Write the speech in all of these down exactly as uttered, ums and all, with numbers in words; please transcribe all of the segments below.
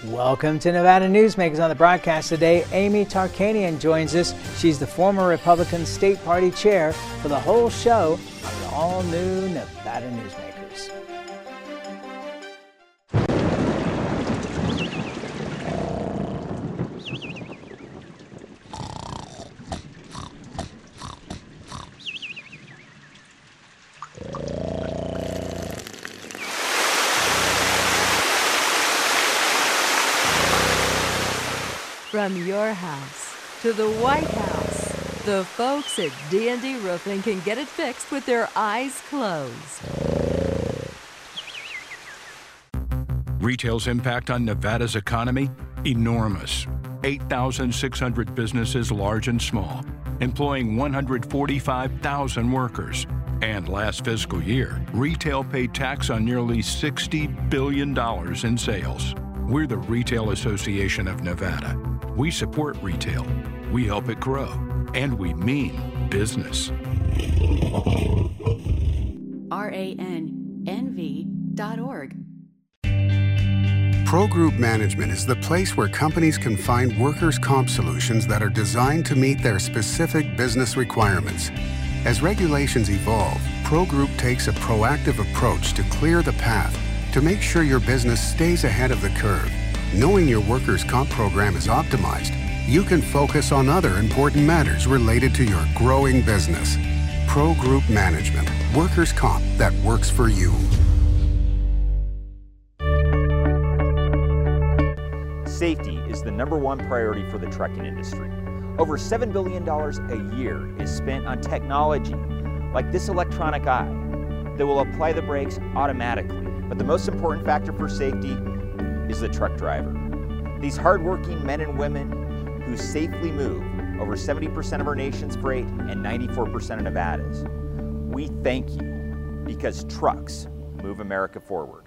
Welcome to Nevada Newsmakers. On the broadcast today, Amy Tarkanian joins us. She's the former Republican State Party chair for the whole show of the all-new Nevada Newsmakers. From your house to the White House, the folks at D and D Roofing can get it fixed with their eyes closed. Retail's impact on Nevada's economy? Enormous. eight thousand six hundred businesses, large and small, employing one hundred forty-five thousand workers. And last fiscal year, retail paid tax on nearly sixty billion dollars in sales. We're the Retail Association of Nevada. We support retail, we help it grow, and we mean business. R A N N V dot org. Pro Group Management is the place where companies can find workers' comp solutions that are designed to meet their specific business requirements. As regulations evolve, Pro Group takes a proactive approach to clear the path to make sure your business stays ahead of the curve. Knowing your workers' comp program is optimized, you can focus on other important matters related to your growing business. Pro Group Management, workers' comp that works for you. Safety is the number one priority for the trucking industry. Over seven billion dollars a year is spent on technology like this electronic eye that will apply the brakes automatically. But the most important factor for safety is the truck driver. These hardworking men and women who safely move over seventy percent of our nation's freight and ninety-four percent of Nevada's. We thank you because trucks move America forward.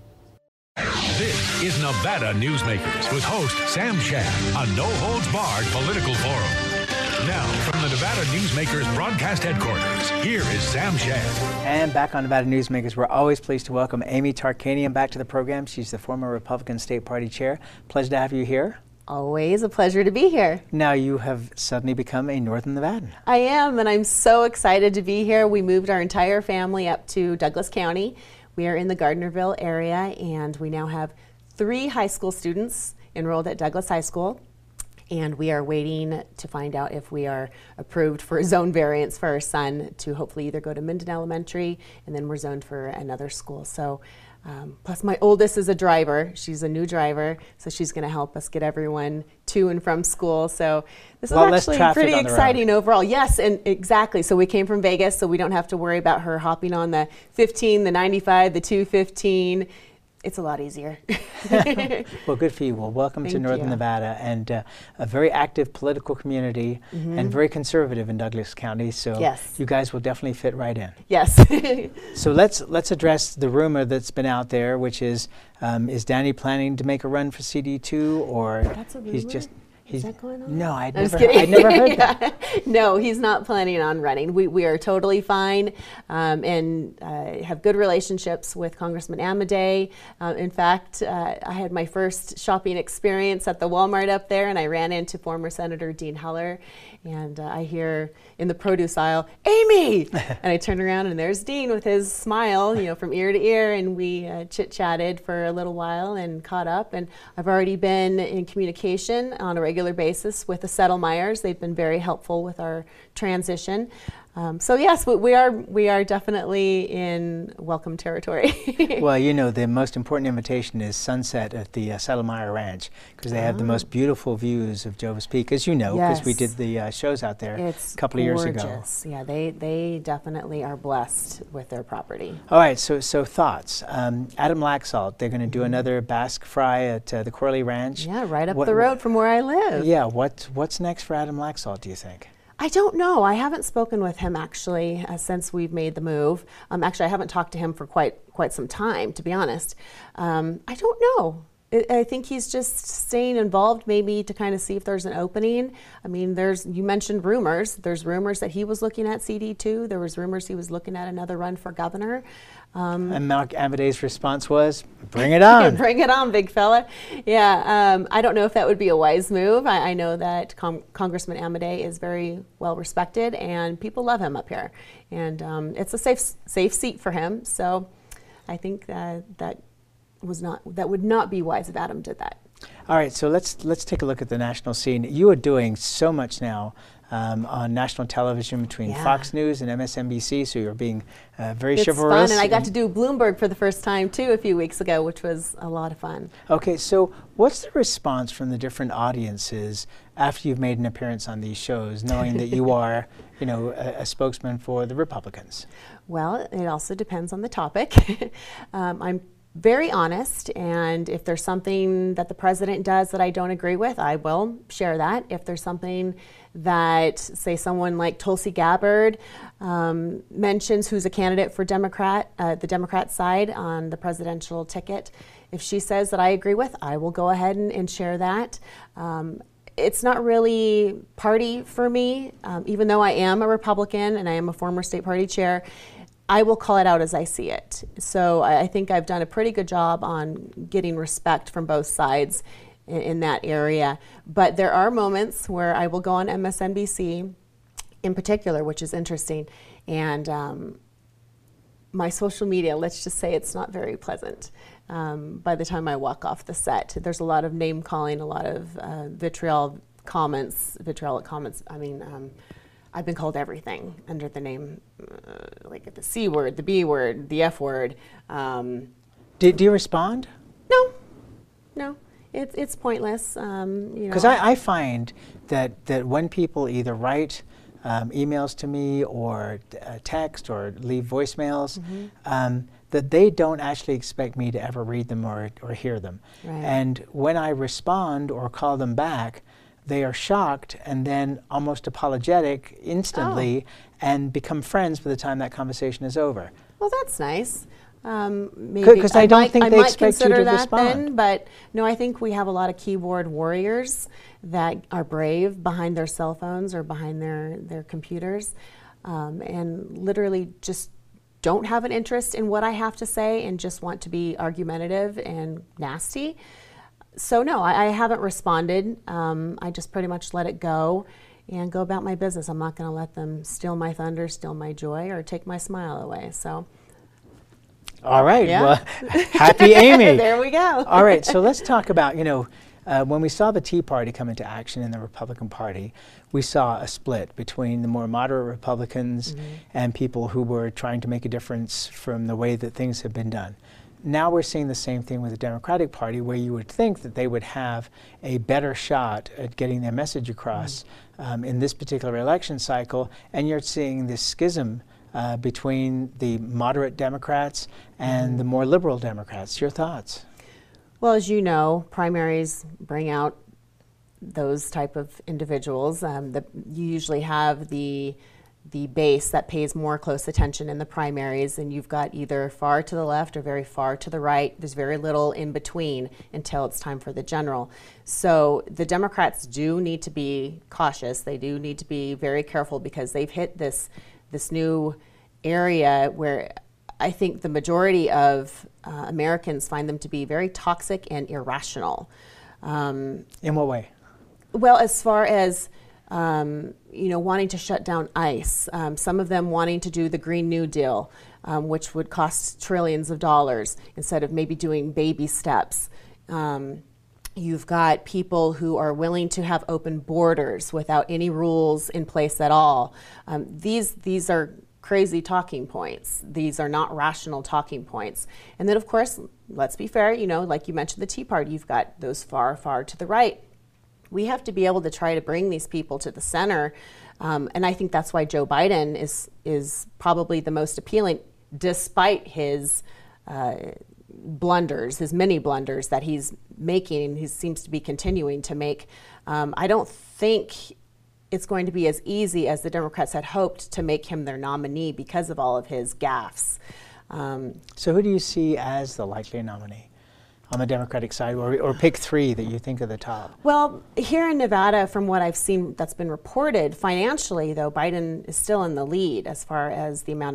This is Nevada Newsmakers with host Sam Shad, a no-holds-barred political forum. Now, from the Nevada Newsmakers broadcast headquarters, here is Sam Shad. And back on Nevada Newsmakers, we're always pleased to welcome Amy Tarkanian back to the program. She's the former Republican State Party chair. Pleasure to have you here. Always a pleasure to be here. Now you have suddenly become a Northern Nevadan. I am, and I'm so excited to be here. We moved our entire family up to Douglas County. We are in the Gardnerville area, and we now have three high school students enrolled at Douglas High School. And we are waiting to find out if we are approved for a zone variance for our son to hopefully either go to Minden Elementary, and then we're zoned for another school. So, um, plus my oldest is a driver. She's a new driver, so she's going to help us get everyone to and from school. So this is actually pretty exciting overall. Yes, and exactly. So we came from Vegas, so we don't have to worry about her hopping on the fifteen, the ninety-five, the two fifteen. It's a lot easier. Well, good for you. Well, welcome Thank to Northern you. Nevada, and uh, a very active political community, Mm-hmm. and very conservative in Douglas County. So Yes. you guys will definitely fit right in. Yes. So let's let's address the rumor that's been out there, which is um, is Danny planning to make a run for C D two, or That's a he's rumor? just Is he's that going on? no, I'd I'm just never kidding. I'd never heard that. No, he's not planning on running. We we are totally fine, um, and uh, have good relationships with Congressman Amadei. Uh, in fact, uh, I had my first shopping experience at the Walmart up there, and I ran into former Senator Dean Heller, and uh, I hear in the produce aisle, "Amy!" And I turned around, and there's Dean with his smile, you know, from ear to ear, and we uh, chit-chatted for a little while and caught up. And I've already been in communication on a regular basis with the Settlemeyers. They've been very helpful with our transition. Um, so yes, we, we are we are definitely in welcome territory. Well, you know, the most important invitation is sunset at the uh, Settlemeyer Ranch, because they have the most beautiful views of Jovis Peak, as you know, because we Yes. did the uh, shows out there It's a couple of years ago. gorgeous. Yeah, they they definitely are blessed with their property. All right, so so thoughts. Um, Adam Laxalt, they're going to do another Basque fry at uh, the Corley Ranch. Yeah, right up What- the road from where I live. Yeah, what what's next for Adam Laxalt, do you think? I don't know. I haven't spoken with him actually uh, since we've made the move. Um, actually, I haven't talked to him for quite quite some time, to be honest. Um, I don't know. I, I think he's just staying involved, maybe to kind of see if there's an opening. I mean, there's you mentioned rumors. There's rumors that he was looking at C D two. There was rumors he was looking at another run for governor. Um, And Mark Amadei's response was, Bring it on. Bring it on, big fella. Yeah, um, I don't know if that would be a wise move. I, I know that Com Congressman Amodei is very well respected, and people love him up here. And um, it's a safe safe seat for him. So I think that that was not that would not be wise if Adam did that. All right, so let's let's take a look at the national scene. You are doing so much now um, on national television between yeah. Fox News and M S N B C, so you're being uh, very it's chivalrous. It's fun, and I got to do Bloomberg for the first time, too, a few weeks ago, which was a lot of fun. Okay, so what's the response from the different audiences after you've made an appearance on these shows, knowing that you are, you know, a, a spokesman for the Republicans? Well, it also depends on the topic. um, I'm very honest, and if there's something that the president does that I don't agree with, I will share that. If there's something that, say, someone like Tulsi Gabbard um, mentions, who's a candidate for Democrat, uh, the Democrat side on the presidential ticket, if she says that I agree with, I will go ahead and, and share that. Um, It's not really party for me, um, even though I am a Republican and I am a former state party chair. I will call it out as I see it. So I, I think I've done a pretty good job on getting respect from both sides in, in that area. But there are moments where I will go on M S N B C in particular, which is interesting. And um, my social media, let's just say it's not very pleasant. Um, by the time I walk off the set, there's a lot of name calling, a lot of uh, vitriol comments, vitriolic comments. I mean, um, I've been called everything under the name, uh, like the C word, the B word, the F word. Um, do, do you respond? No, no, it's it's pointless. Um, you know, because I, I find that that when people either write um, emails to me or uh, text or leave voicemails, mm-hmm. um, that they don't actually expect me to ever read them or or hear them. Right. And when I respond or call them back, they are shocked and then almost apologetic instantly oh. and become friends by the time that conversation is over. Well, that's nice. Um, maybe Because I, I don't might, think I they might expect you consider to that respond. Then, but no, I think we have a lot of keyboard warriors that are brave behind their cell phones or behind their, their computers um, and literally just don't have an interest in what I have to say and just want to be argumentative and nasty. So no, I, I haven't responded. Um, I just pretty much let it go and go about my business. I'm not going to let them steal my thunder, steal my joy, or take my smile away. So, all right. Yeah. Well, happy Amy. There we go. All right. So let's talk about, you know, uh, when we saw the Tea Party come into action in the Republican Party, we saw a split between the more moderate Republicans mm-hmm. and people who were trying to make a difference from the way that things have been done. Now we're seeing the same thing with the Democratic Party, where you would think that they would have a better shot at getting their message across mm. um, in this particular election cycle, and you're seeing this schism uh, between the moderate Democrats and mm. the more liberal Democrats. Your thoughts? Well, as you know, primaries bring out those type of individuals. Um, the, you usually have the the base that pays more close attention in the primaries, and you've got either far to the left or very far to the right. There's very little in between until it's time for the general. So the Democrats do need to be cautious. They do need to be very careful because they've hit this this new area where I think the majority of uh, Americans find them to be very toxic and irrational. Um, in what way? Well, as far as Um, you know, wanting to shut down ICE, um, some of them wanting to do the Green New Deal, um, which would cost trillions of dollars instead of maybe doing baby steps. Um, you've got people who are willing to have open borders without any rules in place at all. Um, these, these are crazy talking points. These are not rational talking points. And then, of course, let's be fair, you know, like you mentioned the Tea Party, you've got those far, far to the right. We have to be able to try to bring these people to the center, um, and I think that's why Joe Biden is is probably the most appealing, despite his uh, blunders, his many blunders that he's making, he seems to be continuing to make. Um, I don't think it's going to be as easy as the Democrats had hoped to make him their nominee because of all of his gaffes. Um, so who do you see as the likely nominee on the Democratic side, or, or pick three that you think are the top? Well, here in Nevada, from what I've seen that's been reported, financially, though, Biden is still in the lead as far as the amount of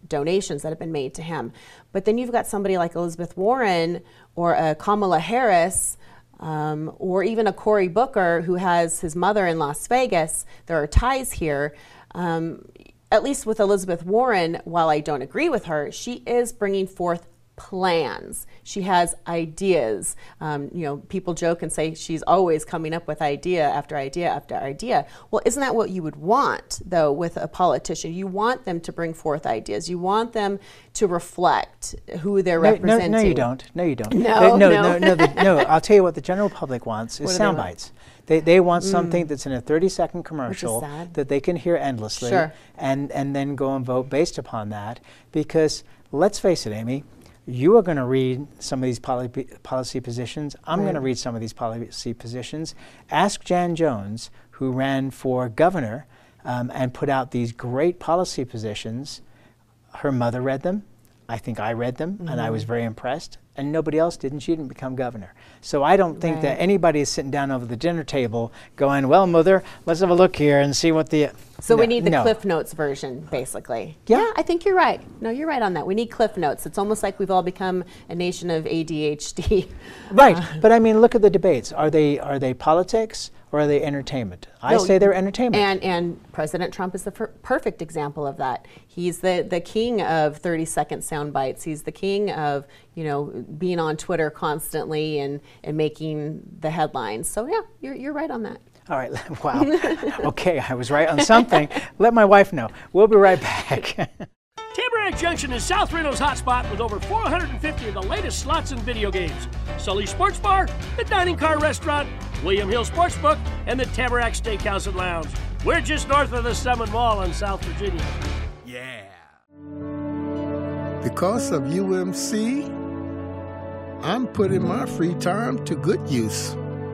donations that have been made to him. But then you've got somebody like Elizabeth Warren or a Kamala Harris, um, or even a Cory Booker who has his mother in Las Vegas. There are ties here. Um, at least with Elizabeth Warren, while I don't agree with her, she is bringing forth plans. She has ideas. Um, you know, people joke and say she's always coming up with idea after idea after idea. Well, isn't that what you would want, though, with a politician? You want them to bring forth ideas. You want them to reflect who they're no, representing. No, no, you don't. No, you don't. No, Uh, no, no. no, no, the, no. I'll tell you what the general public wants is sound bites. They, they want Mm. something that's in a thirty second commercial sad. that they can hear endlessly, Sure. and, and then go and vote based upon that. Because let's face it, Amy, you are going to read some of these poli policy positions. I'm Right. going to read some of these policy positions. Ask Jan Jones, who ran for governor um, and put out these great policy positions. Her mother read them. I think I read them, mm-hmm. and I was very impressed. And nobody else did, and she didn't become governor. So I don't think Right. that anybody is sitting down over the dinner table going, well, mother, let's have a look here and see what the... So no, we need the no. Cliff Notes version, basically. Yeah. I think you're right. No, you're right on that. We need Cliff Notes. It's almost like we've all become a nation of A D H D. Right, but I mean, look at the debates. Are they are they politics or are they entertainment? I No, say they're entertainment. And and President Trump is the per perfect example of that. He's the the king of thirty second sound bites. He's the king of, you know, being on Twitter constantly and and making the headlines. So yeah, you're you're right on that. All right, wow. Okay, I was right on something. Let my wife know. We'll be right back. Tamarack Junction is South Reno's hotspot with over four hundred fifty of the latest slots and video games. Sully Sports Bar, the Dining Car Restaurant, William Hill Sportsbook, and the Tamarack Steakhouse and Lounge. We're just north of the Summit Mall in South Virginia. Yeah. Because of U M C, I'm putting my free time to good use.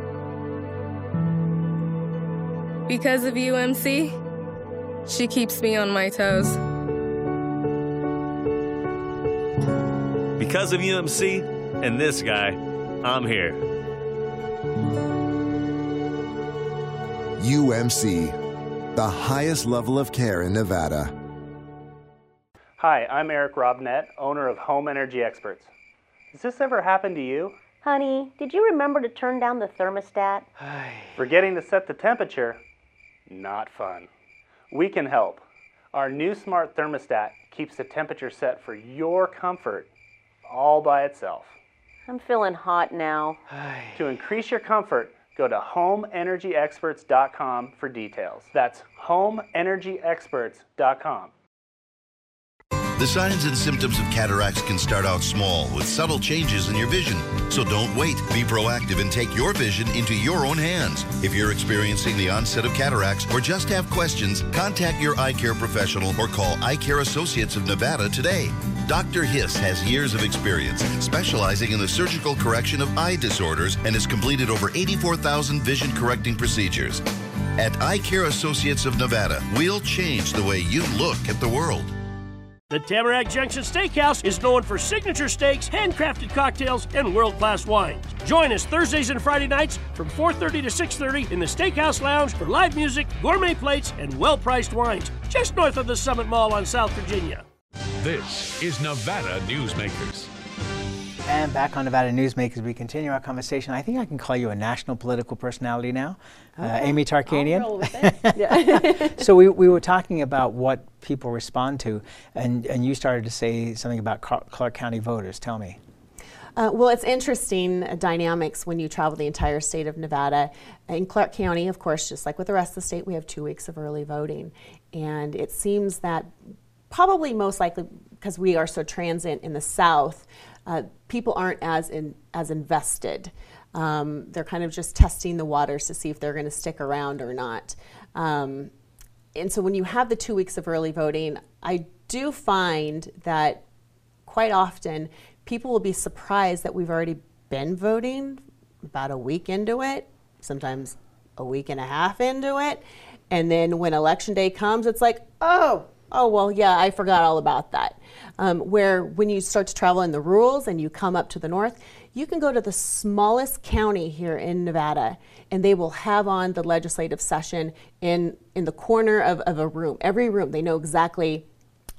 Because of U M C, she keeps me on my toes. Because of U M C and this guy, I'm here. U M C, the highest level of care in Nevada. Hi, I'm Eric Robnett, owner of Home Energy Experts. Has this ever happened to you? Honey, did you remember to turn down the thermostat? Forgetting to set the temperature? Not fun. We can help. Our new smart thermostat keeps the temperature set for your comfort all by itself. I'm feeling hot now. To increase your comfort, go to home energy experts dot com for details. That's home energy experts dot com. The signs and symptoms of cataracts can start out small with subtle changes in your vision. So don't wait. Be proactive and take your vision into your own hands. If you're experiencing the onset of cataracts or just have questions, contact your eye care professional or call Eye Care Associates of Nevada today. Doctor Hiss has years of experience specializing in the surgical correction of eye disorders and has completed over eighty-four thousand vision correcting procedures. At Eye Care Associates of Nevada, we'll change the way you look at the world. The Tamarack Junction Steakhouse is known for signature steaks, handcrafted cocktails, and world-class wines. Join us Thursdays and Friday nights from four thirty to six thirty in the Steakhouse Lounge for live music, gourmet plates, and well-priced wines, just north of the Summit Mall on South Virginia. This is Nevada Newsmakers. And back on Nevada Newsmakers, we continue our conversation. I think I can call you a national political personality now, okay. uh, Amy Tarkanian. I'll roll with it. Yeah. So we, we were talking about what people respond to, and, and you started to say something about Clark County voters. Tell me. Uh, well, it's interesting uh, dynamics when you travel the entire state of Nevada. In Clark County, of course, just like with the rest of the state, we have two weeks of early voting. And it seems that probably most likely because we are so transient in the South, uh, people aren't as in, as invested. Um, they're kind of just testing the waters to see if they're going to stick around or not. Um, and so when you have the two weeks of early voting, I do find that quite often people will be surprised that we've already been voting about a week into it, sometimes a week and a half into it. And then when election day comes, it's like, oh, oh, well, yeah, I forgot all about that. Um, where when you start to travel in the rurals and you come up to the north, you can go to the smallest county here in Nevada and they will have on the legislative session in, in the corner of, of a room. Every room, they know exactly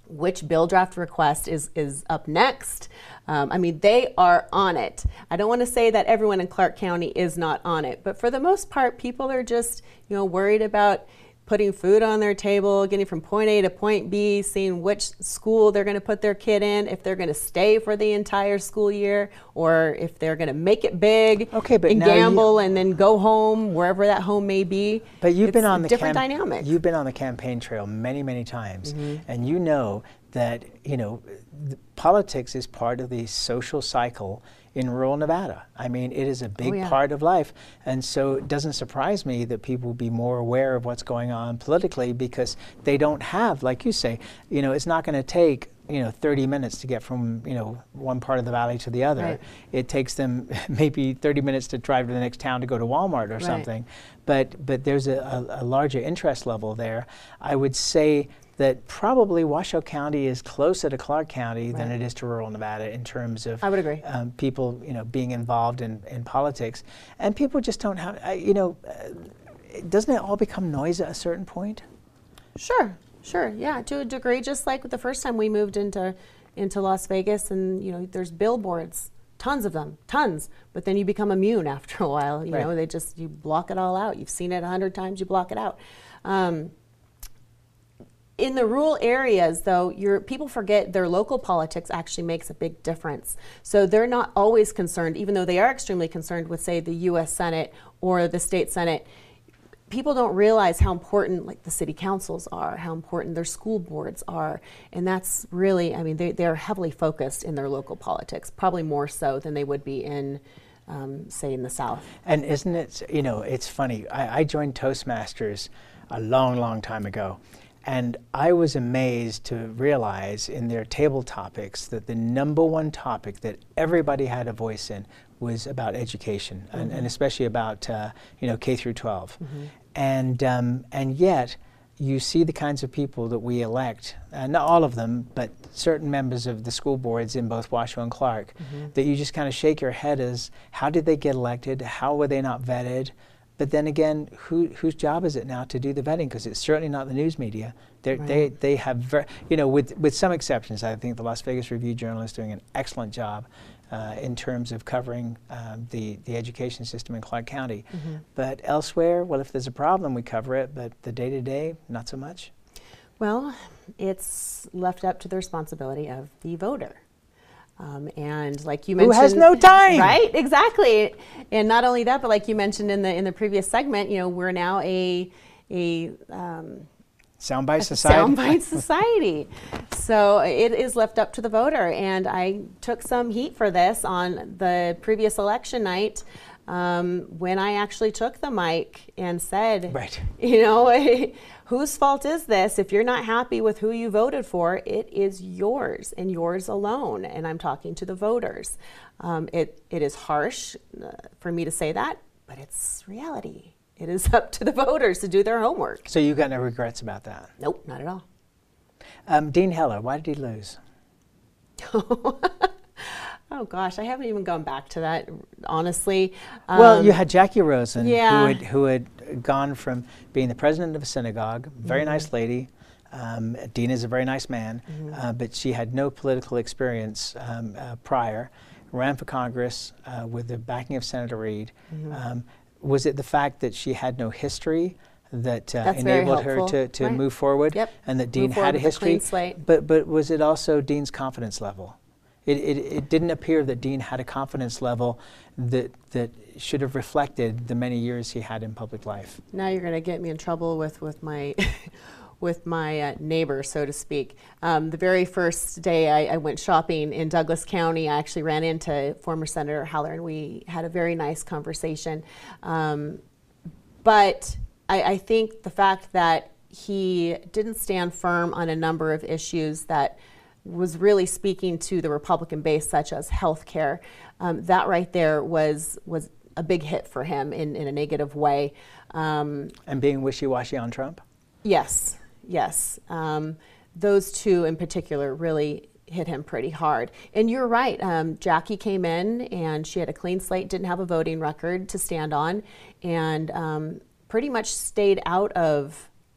which bill draft request is, is up next. Um, I mean, they are on it. I don't want to say that everyone in Clark County is not on it, but for the most part, people are just, you know, worried about putting food on their table, getting from point A to point B, seeing which school they're going to put their kid in, if they're going to stay for the entire school year, or if they're going to make it big okay, but and now gamble you, and then go home, wherever that home may be. But you've it's been on a the different cam- dynamic. You've been on the campaign trail many, many times, Mhm. and you know that, you know, th- politics is part of the social cycle in rural Nevada. I mean, it is a big Oh, yeah. part of life. And so it doesn't surprise me that people will be more aware of what's going on politically, because they don't have, like you say, you know, it's not going to take, you know, thirty minutes to get from, you know, one part of the valley to the other. Right. It takes them maybe thirty minutes to drive to the next town to go to Walmart or Right. something. But, but there's a, a, a larger interest level there. I would say that probably Washoe County is closer to Clark County than Right. it is to rural Nevada in terms of I would agree. Um, people, you know, being involved in, in politics. And people just don't have, I, you know, uh, doesn't it all become noise at a certain point? Sure, sure, yeah, to a degree, just like the first time we moved into into Las Vegas, and you know, there's billboards, tons of them, tons. But then you become immune after a while. You Right. know, they just you block it all out. You've seen it a hundred times, you block it out. Um, in the rural areas, though, your people forget their local politics actually makes a big difference. So they're not always concerned, even though they are extremely concerned with, say, the U S Senate or the state Senate. People don't realize how important, like, the city councils are, how important their school boards are, and that's really, I mean, they, they're heavily focused in their local politics, probably more so than they would be in, um, say, in the South. And isn't it, you know, it's funny, I, I joined Toastmasters a long, long time ago, and I was amazed to realize in their table topics that the number one topic that everybody had a voice in was about education, mm-hmm. and, and especially about uh, you know, K through twelve. Mm-hmm. And um, and yet you see the kinds of people that we elect, uh, not all of them, but certain members of the school boards in both Washoe and Clark, mm-hmm. that you just kind of shake your head as, how did they get elected? How were they not vetted? But then again, who, whose job is it now to do the vetting? Because it's certainly not the news media. Right. They they have, ver- you know, with with some exceptions, I think the Las Vegas Review-Journal is doing an excellent job uh, in terms of covering um, the the education system in Clark County. Mm-hmm. But elsewhere, well, if there's a problem, we cover it. But the day to day, not so much. Well, it's left up to the responsibility of the voter. Um, and like you mentioned, who has no time, right? Exactly. And not only that, but like you mentioned in the in the previous segment, you know, we're now a a um, soundbite society. Soundbite society. So it is left up to the voter. And I took some heat for this on the previous election night. Um, when I actually took the mic and said, right. you know, whose fault is this? If you're not happy with who you voted for, it is yours and yours alone. And I'm talking to the voters. Um, it, it is harsh uh, for me to say that, but it's reality. It is up to the voters to do their homework. So you got no regrets about that? Nope, not at all. Um, Dean Heller, why did he lose? Oh gosh, I haven't even gone back to that, honestly. Um, well, you had Jackie Rosen, yeah. who had who had gone from being the president of a synagogue, very mm-hmm. nice lady. Um, Dean is a very nice man, mm-hmm. uh, but she had no political experience um, uh, prior. Ran for Congress uh, with the backing of Senator Reid. Mm-hmm. Um, was it the fact that she had no history that uh, enabled her to, to right. move forward, yep. and that Dean move had a history? A but but was it also Dean's confidence level? It, it, it didn't appear that Dean had a confidence level that that should have reflected the many years he had in public life. Now you're going to get me in trouble with, with my with my uh, neighbor, so to speak. Um, the very first day I, I went shopping in Douglas County, I actually ran into former Senator Heller, and we had a very nice conversation. Um, but I, I think the fact that he didn't stand firm on a number of issues that was really speaking to the Republican base, such as health care. Um, that right there was was a big hit for him in, in a negative way. Um, and being wishy-washy on Trump? Yes, yes. Um, those two in particular really hit him pretty hard. And you're right, um, Jackie came in and she had a clean slate, didn't have a voting record to stand on, and um, pretty much stayed out of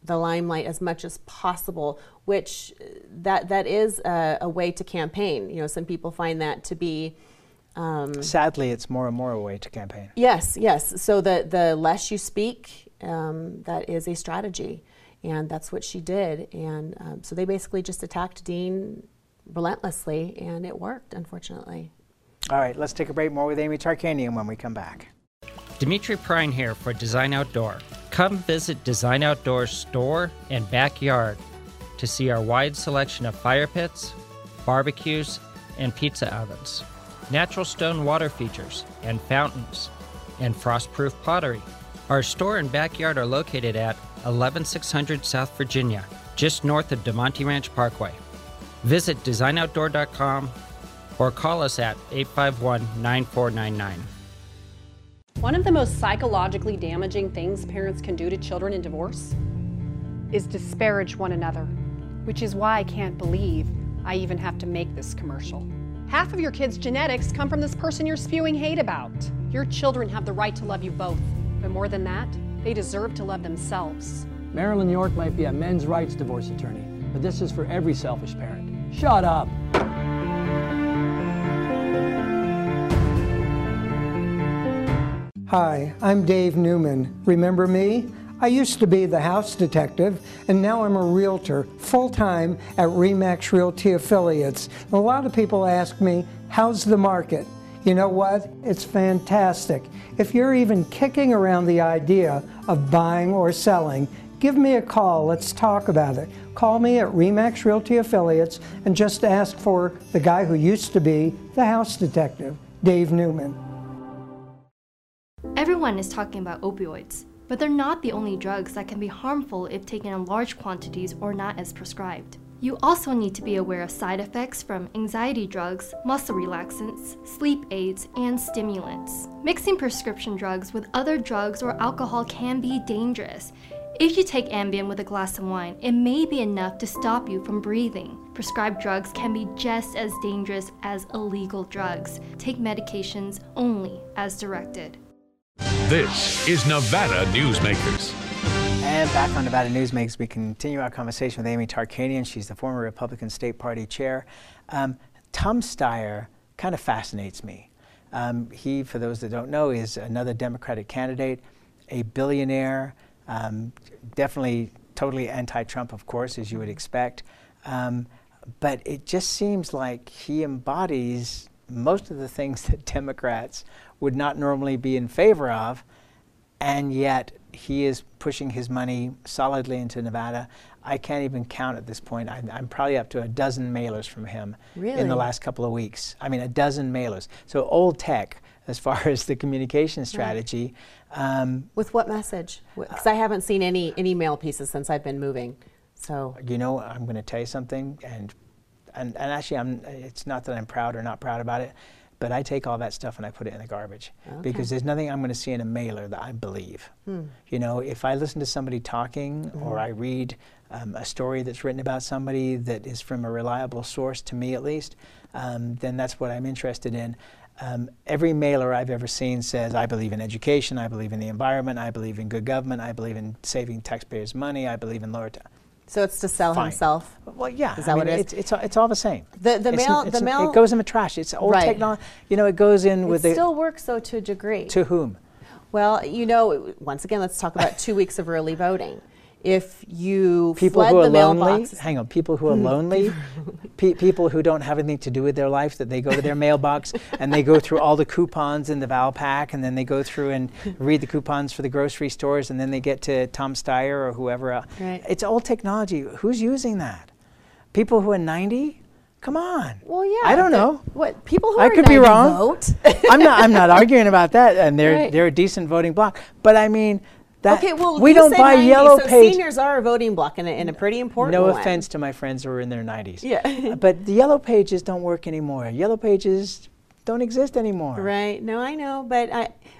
the limelight as much as possible, which that that is a, a way to campaign. You know, some people find that to be um, sadly, it's more and more a way to campaign. Yes, yes. So the the less you speak, um, that is a strategy, and that's what she did. And um, so they basically just attacked Dean relentlessly, and it worked, unfortunately. All right, let's take a break. More with Amy Tarkanian when we come back. Dimitri Prine here for Design Outdoor. Come visit Design Outdoor's store and backyard to see our wide selection of fire pits, barbecues, and pizza ovens, natural stone water features and fountains, and frost-proof pottery. Our store and backyard are located at eleven six hundred South Virginia, just north of DeMonte Ranch Parkway. Visit design outdoor dot com or call us at eight five one, nine four nine nine. One of the most psychologically damaging things parents can do to children in divorce is disparage one another, which is why I can't believe I even have to make this commercial. Half of your kids' genetics come from this person you're spewing hate about. Your children have the right to love you both, but more than that, they deserve to love themselves. Marilyn York might be a men's rights divorce attorney, but this is for every selfish parent. Shut up! Hi, I'm Dave Newman. Remember me? I used to be the house detective, and now I'm a realtor, full-time at RE/MAX Realty Affiliates. A lot of people ask me, how's the market? You know what? It's fantastic. If you're even kicking around the idea of buying or selling, give me a call. Let's talk about it. Call me at RE/MAX Realty Affiliates and just ask for the guy who used to be the house detective, Dave Newman. Everyone is talking about opioids, but they're not the only drugs that can be harmful if taken in large quantities or not as prescribed. You also need to be aware of side effects from anxiety drugs, muscle relaxants, sleep aids, and stimulants. Mixing prescription drugs with other drugs or alcohol can be dangerous. If you take Ambien with a glass of wine, it may be enough to stop you from breathing. Prescribed drugs can be just as dangerous as illegal drugs. Take medications only as directed. This is Nevada Newsmakers. And back on Nevada Newsmakers, we continue our conversation with Amy Tarkanian. She's the former Republican State Party chair. Um, Tom Steyer kind of fascinates me. Um, he, for those that don't know, is another Democratic candidate, a billionaire, um, definitely totally anti-Trump, of course, as you would expect. Um, but it just seems like he embodies most of the things that Democrats would not normally be in favor of, and yet he is pushing his money solidly into Nevada. I can't even count at this point. I'm, I'm probably up to a dozen mailers from him Really? in the last couple of weeks. I mean, a dozen mailers. So old tech as far as the communication strategy. Right. Um, With what message? Because I haven't seen any, any mail pieces since I've been moving. So you know, I'm going to tell you something, and, and, and actually I'm, it's not that I'm proud or not proud about it, but I take all that stuff and I put it in the garbage. Okay. Because there's nothing I'm going to see in a mailer that I believe. Hmm. You know, if I listen to somebody talking mm-hmm. or I read um, a story that's written about somebody that is from a reliable source, to me at least, um, then that's what I'm interested in. Um, every mailer I've ever seen says, I believe in education, I believe in the environment, I believe in good government, I believe in saving taxpayers' money, I believe in lower tax. So it's to sell Fine. himself. Well, yeah. Is that I what mean, it is? It's, it's, it's all the same. The the it's mail an, it's the an, mail it goes in the trash. It's old right. technology. You know, it goes in it with it the. Still works though to a degree. To whom? Well, you know, once again, let's talk about two weeks of early voting. If you people flood who are the lonely, mailbox, hang on, people who are lonely, pe people who don't have anything to do with their life, that they go to their mailbox and they go through all the coupons in the Valpak, and then they go through and read the coupons for the grocery stores, and then they get to Tom Steyer or whoever else. Right. It's old technology. Who's using that? People who are ninety? Come on. Well, yeah. I don't know. What people who I are could be wrong. Vote. I'm not. I'm not arguing about that, and they're Right. they're a decent voting bloc. But I mean. That okay, well, we you don't say buy ninety, yellow so page. Seniors are a voting bloc and a, and a pretty important No one. offense to my friends who are in their nineties. Yeah. But the yellow pages don't work anymore. Yellow pages don't exist anymore. Right. No, I know, but I,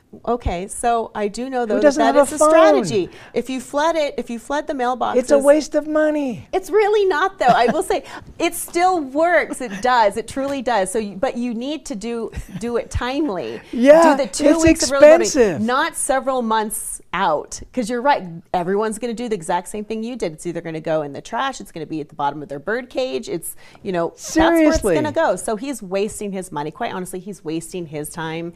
Okay, so I do know though Who that doesn't that have is a a phone? strategy. If you flood it, if you flood the mailboxes, It's a waste of money. It's really not, though. I will say, it still works. It does. It truly does. So, you, but you need to do do it timely. Yeah, do the two it's weeks of early voting, expensive. not several months out. Because you're right. Everyone's going to do the exact same thing you did. It's either going to go in the trash. It's going to be at the bottom of their bird cage. It's you know Seriously. that's where it's going to go. So he's wasting his money. Quite honestly, he's wasting his time.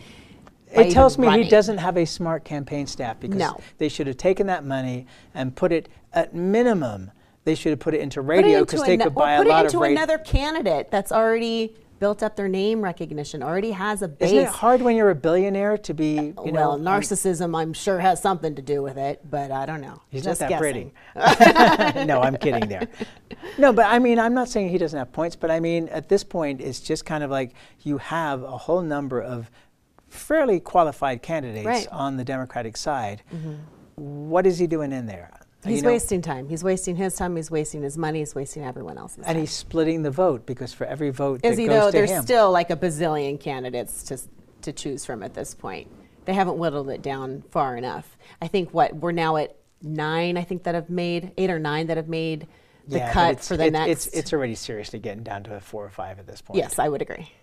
It tells me running. he doesn't have a smart campaign staff because No. they should have taken that money and put it at minimum. They should have put it into Put it radio into because they ano- could buy or a put lot it into of radio. another candidate that's already built up their name recognition, already has a base. Isn't it hard when you're a billionaire to be, you well, know, narcissism, I'm sure, has something to do with it, but I don't know. He's Just not that guessing. pretty. No, I'm kidding there. No, but I mean, I'm not saying he doesn't have points, but I mean, at this point, it's just kind of like you have a whole number of fairly qualified candidates Right. on the Democratic side. Mhm. What is he doing in there? He's You know, wasting time. He's wasting his time. He's wasting his money. He's wasting everyone else's and time. he's splitting the vote because for every vote Is that he goes though? to There's him, still like a bazillion candidates to to choose from at this point. They haven't whittled it down far enough. I think what we're now at nine. I think that have made eight or nine that have made the yeah, but cut it's, for the it- next. It's it's already seriously getting down to a four or five at this point. Yes, I would agree.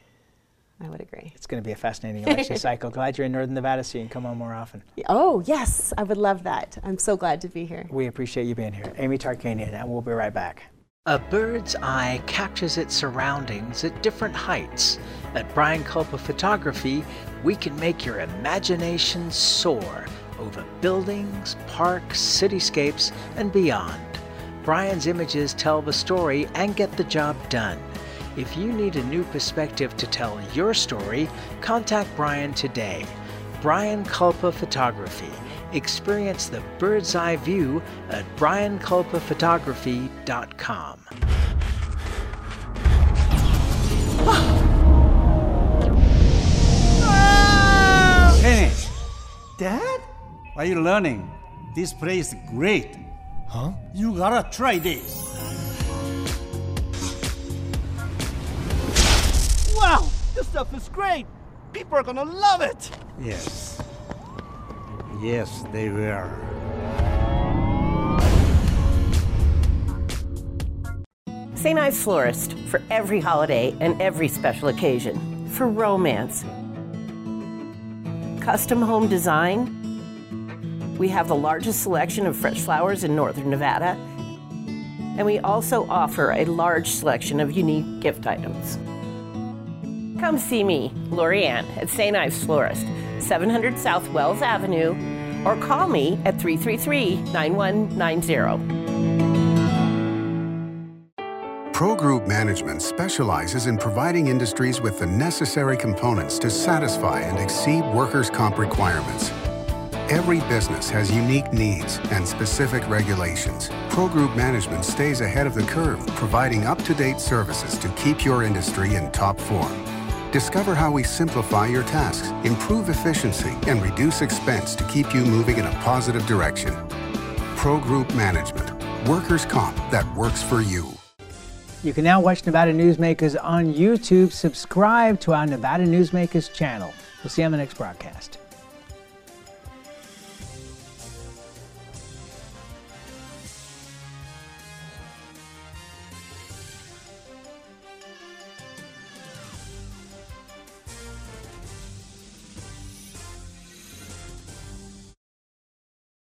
I would agree. It's going to be a fascinating election cycle. Glad you're in Northern Nevada so you can come on more often. Oh, yes, I would love that. I'm so glad to be here. We appreciate you being here. Amy Tarkanian, and we'll be right back. A bird's eye captures its surroundings at different heights. At Brian Culpa Photography, we can make your imagination soar over buildings, parks, cityscapes, and beyond. Brian's images tell the story and get the job done. If you need a new perspective to tell your story, contact Brian today. Brian Culpa Photography. Experience the bird's eye view at brian culpa photography dot com. Hey, Dad? What are you learning? This place is great. Huh? You gotta try this. Wow, this stuff is great. People are gonna love it. Yes. Yes, they will. Saint Ives Florist for every holiday and every special occasion. For romance. Custom home design. We have the largest selection of fresh flowers in Northern Nevada. And we also offer a large selection of unique gift items. Come see me, Lori Ann, at Saint Ives Florist, seven hundred South Wells Avenue, or call me at three three three, nine one nine zero. Pro Group Management specializes in providing industries with the necessary components to satisfy and exceed workers' comp requirements. Every business has unique needs and specific regulations. Pro Group Management stays ahead of the curve, providing up-to-date services to keep your industry in top form. Discover how we simplify your tasks, improve efficiency, and reduce expense to keep you moving in a positive direction. Pro Group Management. Workers' comp that works for you. You can now watch Nevada Newsmakers on YouTube. Subscribe to our Nevada Newsmakers channel. We'll see you on the next broadcast.